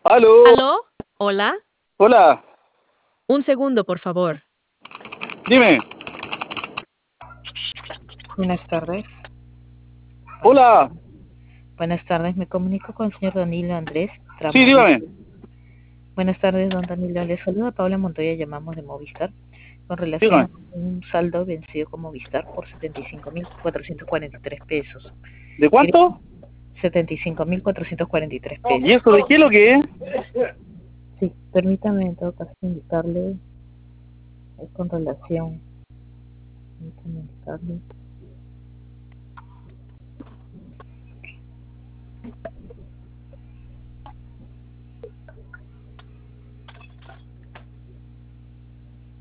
Aló, ¿Aló? ¿Hola? hola, Un segundo, por favor. dime, Buenas tardes. Buenas hola, tardes. Buenas tardes. Me comunico con el señor Danilo Andrés sí, dígame, Tramovisto. Buenas tardes, don Danilo. Le saluda Paula Montoya. Llamamos de Movistar con relación dígame. a un saldo vencido con Movistar por 75.443 pesos. ¿De Quería cuánto? 75.443 ¿Y pesos. eso de qué es lo que es? Sí, permítame en todo caso indicarle con relación. Permítame indicarle.